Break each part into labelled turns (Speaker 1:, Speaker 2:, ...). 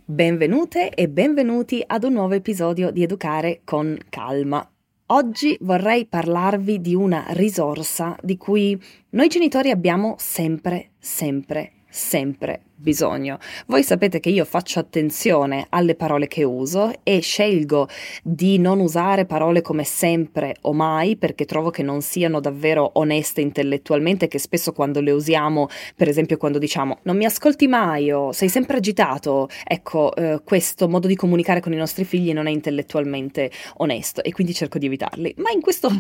Speaker 1: Benvenute e benvenuti ad un nuovo episodio di Educare con Calma. Oggi vorrei parlarvi di una risorsa di cui noi genitori abbiamo sempre bisogno. Voi sapete che io faccio attenzione alle parole che uso e scelgo di non usare parole come sempre o mai perché trovo che non siano davvero oneste intellettualmente, che spesso quando le usiamo, per esempio quando diciamo non mi ascolti mai o sei sempre agitato, ecco, questo modo di comunicare con i nostri figli non è intellettualmente onesto e quindi cerco di evitarli. Ma in questo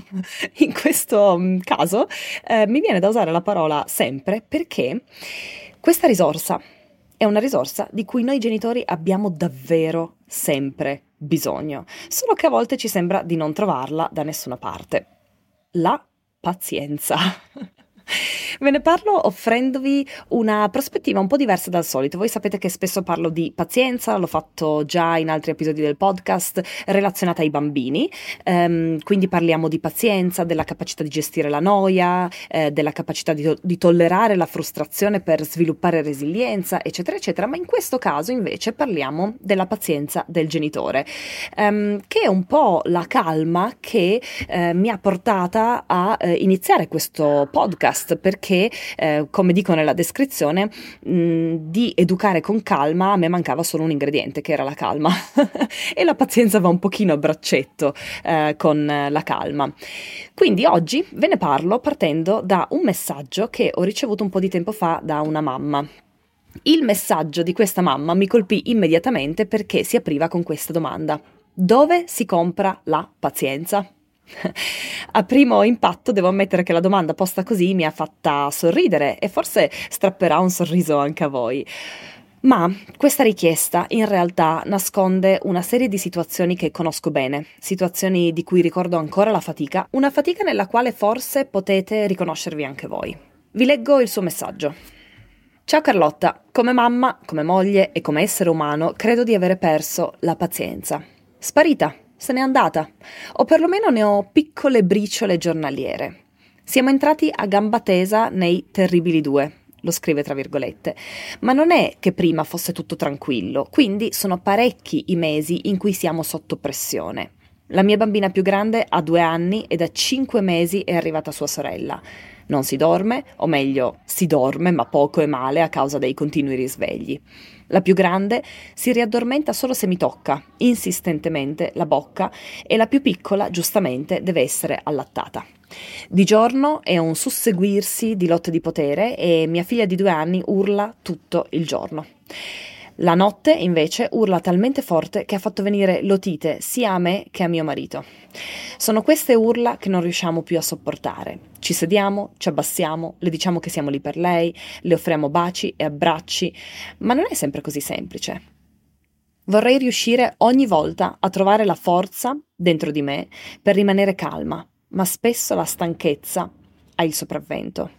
Speaker 1: caso mi viene da usare la parola sempre perché questa risorsa è una risorsa di cui noi genitori abbiamo davvero sempre bisogno, solo che a volte ci sembra di non trovarla da nessuna parte. La pazienza. Ve ne parlo offrendovi una prospettiva un po' diversa dal solito. Voi sapete che spesso parlo di pazienza, l'ho fatto già in altri episodi del podcast relazionata ai bambini, quindi parliamo di pazienza, della capacità di gestire la noia, della capacità di tollerare la frustrazione per sviluppare resilienza, eccetera, eccetera, ma in questo caso invece parliamo della pazienza del genitore, che è un po' la calma che mi ha portata a iniziare questo podcast, perché come dico nella descrizione di educare con calma a me mancava solo un ingrediente, che era la calma e la pazienza va un pochino a braccetto con la calma. Quindi oggi ve ne parlo partendo da un messaggio che ho ricevuto un po' di tempo fa da una mamma. Il messaggio di questa mamma mi colpì immediatamente perché si apriva con questa domanda: dove si compra la pazienza? A primo impatto devo ammettere che la domanda posta così mi ha fatta sorridere e forse strapperà un sorriso anche a voi. Ma questa richiesta in realtà nasconde una serie di situazioni che conosco bene, situazioni di cui ricordo ancora la fatica, una fatica nella quale forse potete riconoscervi anche voi. Vi leggo il suo messaggio. Ciao Carlotta, come mamma, come moglie e come essere umano credo di avere perso la pazienza. Sparita. Se n'è andata, o perlomeno ne ho piccole briciole giornaliere. Siamo entrati a gamba tesa nei terribili due, lo scrive tra virgolette, ma non è che prima fosse tutto tranquillo, quindi sono parecchi i mesi in cui siamo sotto pressione. La mia bambina più grande ha 2 anni e da 5 mesi è arrivata sua sorella. Non si dorme, o meglio, si dorme ma poco e male a causa dei continui risvegli. La più grande si riaddormenta solo se mi tocca, insistentemente, la bocca e la più piccola, giustamente, deve essere allattata. Di giorno è un susseguirsi di lotte di potere e mia figlia di 2 anni urla tutto il giorno. La notte, invece, urla talmente forte che ha fatto venire l'otite sia a me che a mio marito. Sono queste urla che non riusciamo più a sopportare. Ci sediamo, ci abbassiamo, le diciamo che siamo lì per lei, le offriamo baci e abbracci, ma non è sempre così semplice. Vorrei riuscire ogni volta a trovare la forza dentro di me per rimanere calma, ma spesso la stanchezza ha il sopravvento.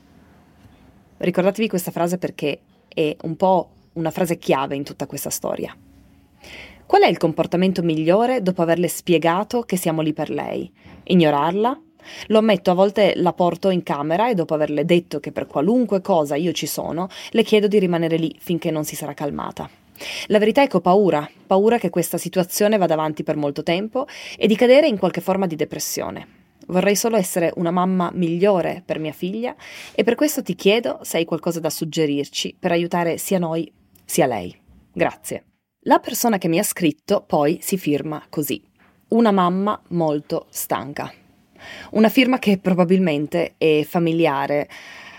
Speaker 1: Ricordatevi questa frase perché è un po' una frase chiave in tutta questa storia. Qual è il comportamento migliore dopo averle spiegato che siamo lì per lei? Ignorarla? Lo ammetto, a volte la porto in camera e dopo averle detto che per qualunque cosa io ci sono, le chiedo di rimanere lì finché non si sarà calmata. La verità è che ho paura che questa situazione vada avanti per molto tempo e di cadere in qualche forma di depressione. Vorrei solo essere una mamma migliore per mia figlia e per questo ti chiedo se hai qualcosa da suggerirci per aiutare sia noi sia lei. Grazie. La persona che mi ha scritto poi si firma così: una mamma molto stanca. Una firma che probabilmente è familiare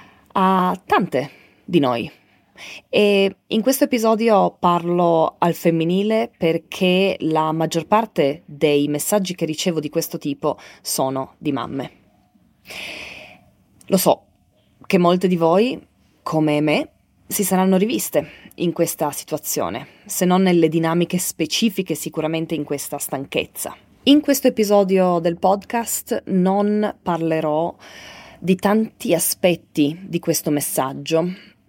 Speaker 1: a tante di noi. E in questo episodio parlo al femminile perché la maggior parte dei messaggi che ricevo di questo tipo sono di mamme. Lo so che molte di voi, come me, si saranno riviste in questa situazione, se non nelle dinamiche specifiche, sicuramente in questa stanchezza. In questo episodio del podcast non parlerò di tanti aspetti di questo messaggio,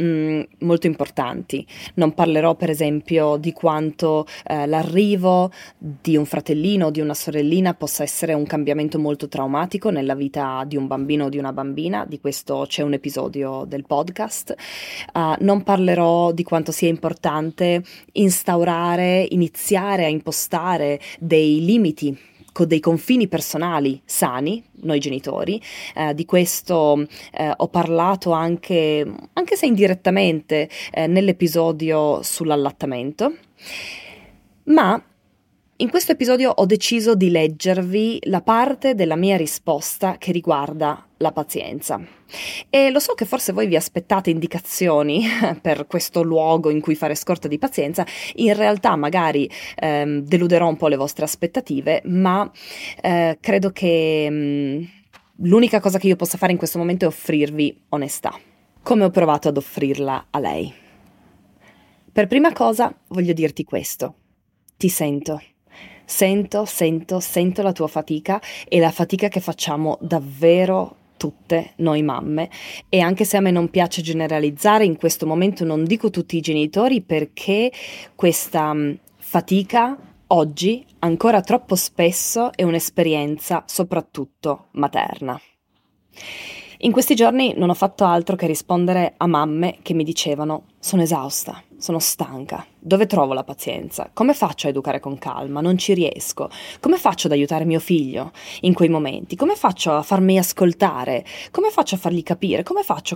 Speaker 1: molto importanti. Non parlerò per esempio di quanto l'arrivo di un fratellino o di una sorellina possa essere un cambiamento molto traumatico nella vita di un bambino o di una bambina. Di questo c'è un episodio del podcast. Non parlerò di quanto sia importante iniziare a impostare dei limiti, con dei confini personali sani, noi genitori. Di questo ho parlato anche se indirettamente, nell'episodio sull'allattamento, ma in questo episodio ho deciso di leggervi la parte della mia risposta che riguarda la pazienza. E lo so che forse voi vi aspettate indicazioni per questo luogo in cui fare scorta di pazienza. In realtà magari deluderò un po' le vostre aspettative, ma credo che l'unica cosa che io possa fare in questo momento è offrirvi onestà, come ho provato ad offrirla a lei. Per prima cosa voglio dirti questo: ti sento. Sento la tua fatica e la fatica che facciamo davvero tutte noi mamme, e anche se a me non piace generalizzare, in questo momento non dico tutti i genitori, perché questa fatica oggi ancora troppo spesso è un'esperienza soprattutto materna. In questi giorni non ho fatto altro che rispondere a mamme che mi dicevano: sono esausta, sono stanca, dove trovo la pazienza? Come faccio a educare con calma? Non ci riesco. Come faccio ad aiutare mio figlio in quei momenti? Come faccio a farmi ascoltare? Come faccio a fargli capire? Come faccio?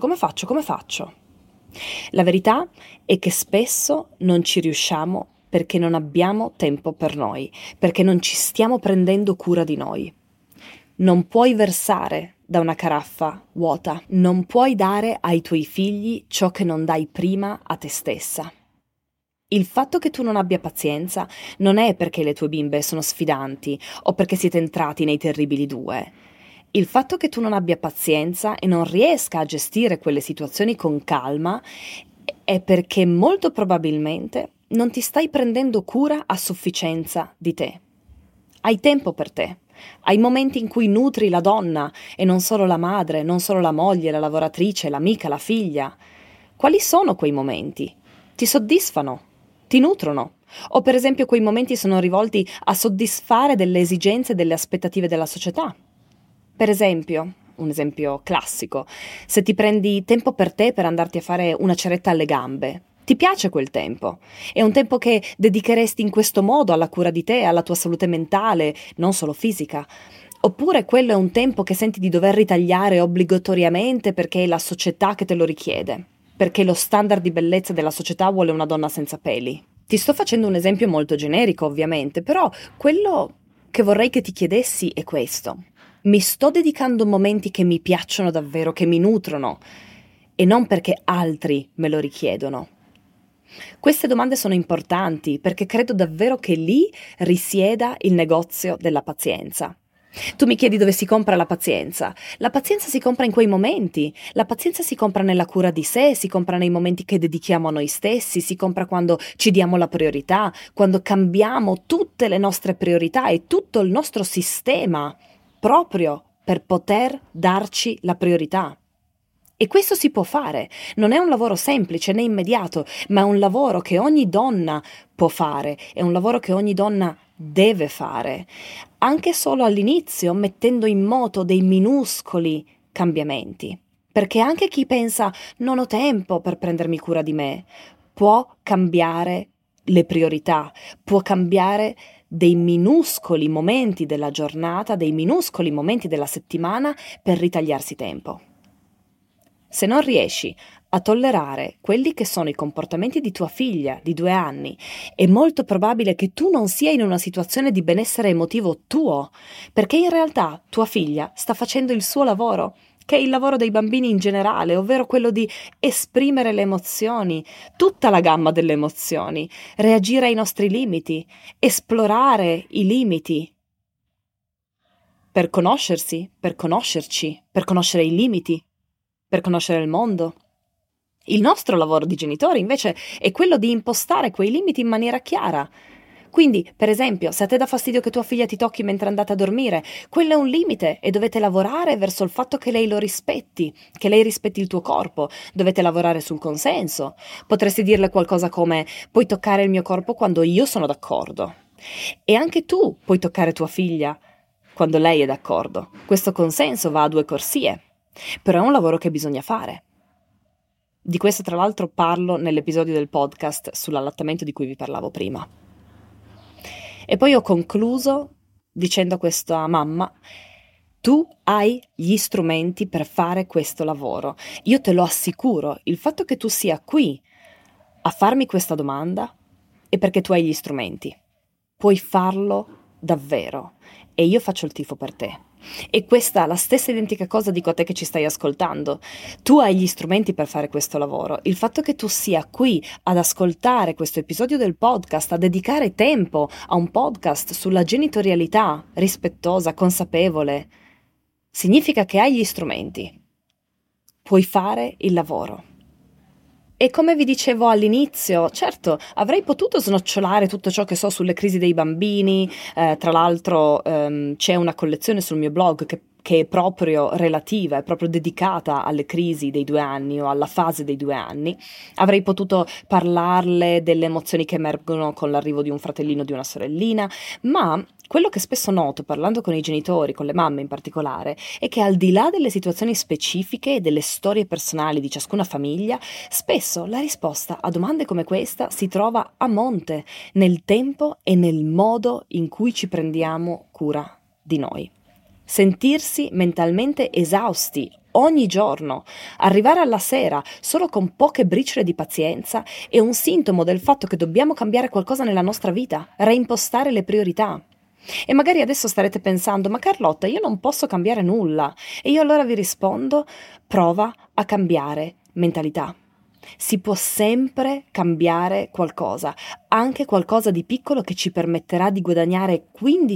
Speaker 1: La verità è che spesso non ci riusciamo perché non abbiamo tempo per noi, perché non ci stiamo prendendo cura di noi. Non puoi versare da una caraffa vuota, non puoi dare ai tuoi figli ciò che non dai prima a te stessa. Il fatto che tu non abbia pazienza non è perché le tue bimbe sono sfidanti o perché siete entrati nei terribili due. Il fatto che tu non abbia pazienza e non riesca a gestire quelle situazioni con calma è perché molto probabilmente non ti stai prendendo cura a sufficienza di te. Hai tempo per te. Hai momenti in cui nutri la donna e non solo la madre, non solo la moglie, la lavoratrice, l'amica, la figlia. Quali sono quei momenti? Ti soddisfano? Ti nutrono? O per esempio quei momenti sono rivolti a soddisfare delle esigenze e delle aspettative della società? Per esempio, un esempio classico, se ti prendi tempo per te per andarti a fare una ceretta alle gambe, ti piace quel tempo? È un tempo che dedicheresti in questo modo alla cura di te, alla tua salute mentale, non solo fisica? Oppure quello è un tempo che senti di dover ritagliare obbligatoriamente perché è la società che te lo richiede, perché lo standard di bellezza della società vuole una donna senza peli? Ti sto facendo un esempio molto generico, ovviamente, però quello che vorrei che ti chiedessi è questo: mi sto dedicando momenti che mi piacciono davvero, che mi nutrono, e non perché altri me lo richiedono? Queste domande sono importanti perché credo davvero che lì risieda il negozio della pazienza. Tu mi chiedi dove si compra la pazienza. La pazienza si compra in quei momenti. La pazienza si compra nella cura di sé, si compra nei momenti che dedichiamo a noi stessi, si compra quando ci diamo la priorità, quando cambiamo tutte le nostre priorità e tutto il nostro sistema proprio per poter darci la priorità. E questo si può fare, non è un lavoro semplice né immediato, ma è un lavoro che ogni donna può fare, è un lavoro che ogni donna deve fare, anche solo all'inizio, mettendo in moto dei minuscoli cambiamenti. Perché anche chi pensa non ho tempo per prendermi cura di me, può cambiare le priorità, può cambiare dei minuscoli momenti della giornata, dei minuscoli momenti della settimana per ritagliarsi tempo. Se non riesci a tollerare quelli che sono i comportamenti di tua figlia di 2 anni, è molto probabile che tu non sia in una situazione di benessere emotivo tuo, perché in realtà tua figlia sta facendo il suo lavoro, che è il lavoro dei bambini in generale, ovvero quello di esprimere le emozioni, tutta la gamma delle emozioni, reagire ai nostri limiti, esplorare i limiti, per conoscersi, per conoscerci, per conoscere i limiti, per conoscere il mondo. Il nostro lavoro di genitori, invece, è quello di impostare quei limiti in maniera chiara. Quindi, per esempio, se a te dà fastidio che tua figlia ti tocchi mentre andate a dormire, quello è un limite e dovete lavorare verso il fatto che lei lo rispetti, che lei rispetti il tuo corpo, dovete lavorare sul consenso. Potresti dirle qualcosa come: puoi toccare il mio corpo quando io sono d'accordo. E anche tu puoi toccare tua figlia quando lei è d'accordo. Questo consenso va a due corsie, però è un lavoro che bisogna fare. Di questo, tra l'altro, parlo nell'episodio del podcast sull'allattamento di cui vi parlavo prima. E poi ho concluso dicendo a questa mamma: tu hai gli strumenti per fare questo lavoro. Io te lo assicuro, il fatto che tu sia qui a farmi questa domanda è perché tu hai gli strumenti. Puoi farlo davvero e io faccio il tifo per te. E questa, la stessa identica cosa dico a te che ci stai ascoltando. Tu hai gli strumenti per fare questo lavoro. Il fatto che tu sia qui ad ascoltare questo episodio del podcast, a dedicare tempo a un podcast sulla genitorialità rispettosa, consapevole, significa che hai gli strumenti. Puoi fare il lavoro. E come vi dicevo all'inizio, certo, avrei potuto snocciolare tutto ciò che so sulle crisi dei bambini, tra l'altro c'è una collezione sul mio blog che è proprio relativa, è proprio dedicata alle crisi dei 2 anni o alla fase dei 2 anni. Avrei potuto parlarle delle emozioni che emergono con l'arrivo di un fratellino o di una sorellina, ma quello che spesso noto parlando con i genitori, con le mamme in particolare, è che al di là delle situazioni specifiche e delle storie personali di ciascuna famiglia, spesso la risposta a domande come questa si trova a monte nel tempo e nel modo in cui ci prendiamo cura di noi. Sentirsi mentalmente esausti ogni giorno, arrivare alla sera solo con poche briciole di pazienza è un sintomo del fatto che dobbiamo cambiare qualcosa nella nostra vita, reimpostare le priorità. E magari adesso starete pensando: ma Carlotta, io non posso cambiare nulla. E io allora vi rispondo: prova a cambiare mentalità. Si può sempre cambiare qualcosa, anche qualcosa di piccolo che ci permetterà di guadagnare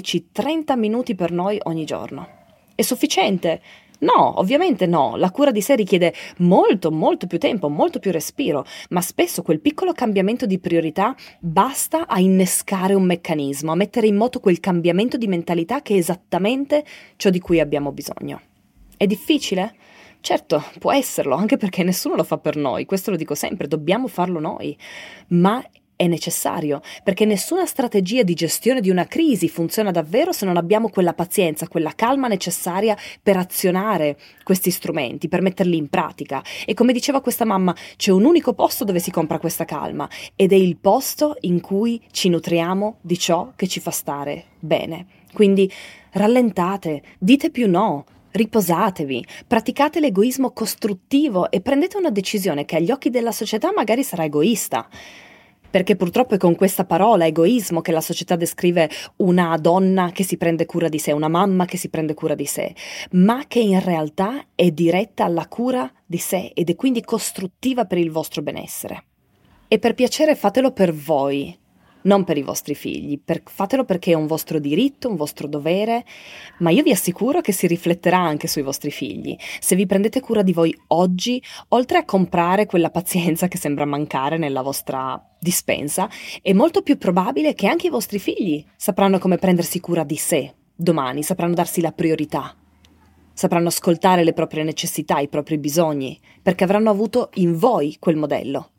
Speaker 1: 15-30 minuti per noi ogni giorno. È sufficiente? No, ovviamente no, la cura di sé richiede molto più tempo, molto più respiro, ma spesso quel piccolo cambiamento di priorità basta a innescare un meccanismo, a mettere in moto quel cambiamento di mentalità che è esattamente ciò di cui abbiamo bisogno. È difficile? Certo, può esserlo, anche perché nessuno lo fa per noi, questo lo dico sempre, dobbiamo farlo noi, ma è necessario, perché nessuna strategia di gestione di una crisi funziona davvero se non abbiamo quella pazienza, quella calma necessaria per azionare questi strumenti, per metterli in pratica. E come diceva questa mamma, c'è un unico posto dove si compra questa calma, ed è il posto in cui ci nutriamo di ciò che ci fa stare bene. Quindi rallentate, dite più no, riposatevi, praticate l'egoismo costruttivo e prendete una decisione che agli occhi della società magari sarà egoista. Perché purtroppo è con questa parola egoismo che la società descrive una donna che si prende cura di sé, una mamma che si prende cura di sé, ma che in realtà è diretta alla cura di sé ed è quindi costruttiva per il vostro benessere. E per piacere fatelo per voi, non per i vostri figli, fatelo perché è un vostro diritto, un vostro dovere, ma io vi assicuro che si rifletterà anche sui vostri figli. Se vi prendete cura di voi oggi, oltre a comprare quella pazienza che sembra mancare nella vostra dispensa, è molto più probabile che anche i vostri figli sapranno come prendersi cura di sé domani, sapranno darsi la priorità, sapranno ascoltare le proprie necessità, i propri bisogni, perché avranno avuto in voi quel modello.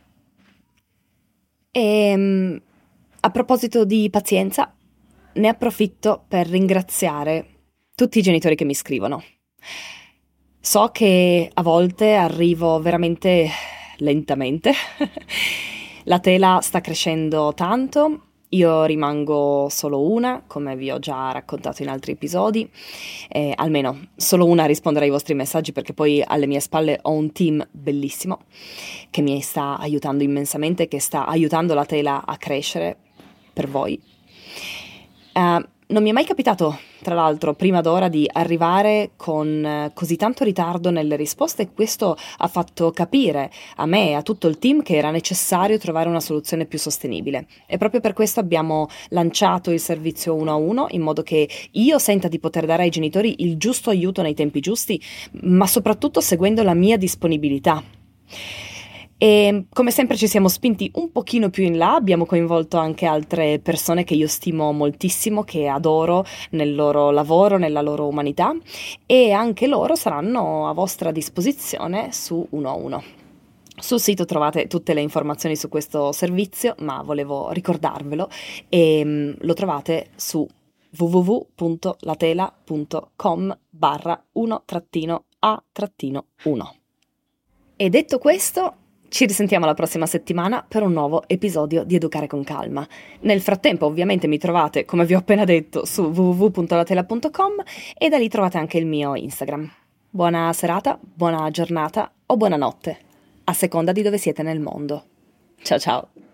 Speaker 1: A proposito di pazienza, ne approfitto per ringraziare tutti i genitori che mi scrivono. So che a volte arrivo veramente lentamente, la tela sta crescendo tanto, io rimango solo una, come vi ho già raccontato in altri episodi, almeno solo una a rispondere ai vostri messaggi, perché poi alle mie spalle ho un team bellissimo che mi sta aiutando immensamente, che sta aiutando la tela a crescere per voi. Non mi è mai capitato, tra l'altro, prima d'ora di arrivare con così tanto ritardo nelle risposte, e questo ha fatto capire a me e a tutto il team che era necessario trovare una soluzione più sostenibile. E proprio per questo abbiamo lanciato il servizio 1 a 1, in modo che io senta di poter dare ai genitori il giusto aiuto nei tempi giusti, ma soprattutto seguendo la mia disponibilità. E come sempre ci siamo spinti un pochino più in là, abbiamo coinvolto anche altre persone che io stimo moltissimo, che adoro nel loro lavoro, nella loro umanità, e anche loro saranno a vostra disposizione su 1 a 1. Sul sito trovate tutte le informazioni su questo servizio, ma volevo ricordarvelo e lo trovate su www.latela.com/1-a-1. E detto questo, ci risentiamo la prossima settimana per un nuovo episodio di Educare con Calma. Nel frattempo, ovviamente, mi trovate, come vi ho appena detto, su www.latela.com e da lì trovate anche il mio Instagram. Buona serata, buona giornata o buonanotte, a seconda di dove siete nel mondo. Ciao ciao!